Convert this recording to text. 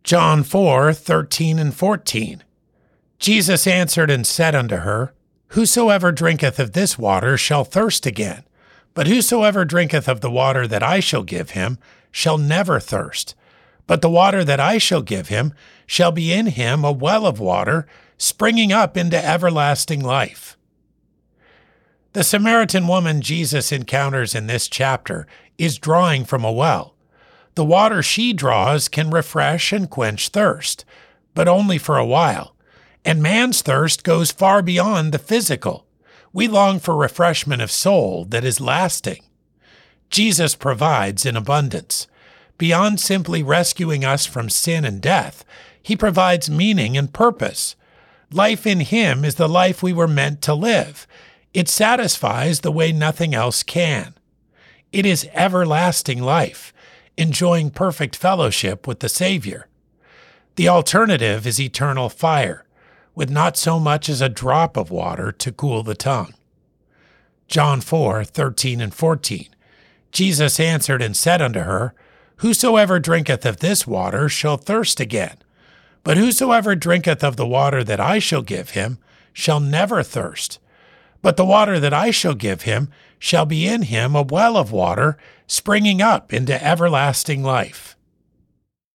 John 4:13 and 14. Jesus answered and said unto her, Whosoever drinketh of this water shall thirst again, but whosoever drinketh of the water that I shall give him shall never thirst. But the water that I shall give him shall be in him a well of water, springing up into everlasting life. The Samaritan woman Jesus encounters in this chapter is drawing from a well. The water she draws can refresh and quench thirst, but only for a while. And man's thirst goes far beyond the physical. We long for refreshment of soul that is lasting. Jesus provides in abundance. Beyond simply rescuing us from sin and death, he provides meaning and purpose. Life in him is the life we were meant to live. It satisfies the way nothing else can. It is everlasting life, enjoying perfect fellowship with the Savior. The alternative is eternal fire, with not so much as a drop of water to cool the tongue. John 4:13 and 14. Jesus answered and said unto her, Whosoever drinketh of this water shall thirst again, but whosoever drinketh of the water that I shall give him shall never thirst. But the water that I shall give him shall be in him a well of water, springing up into everlasting life.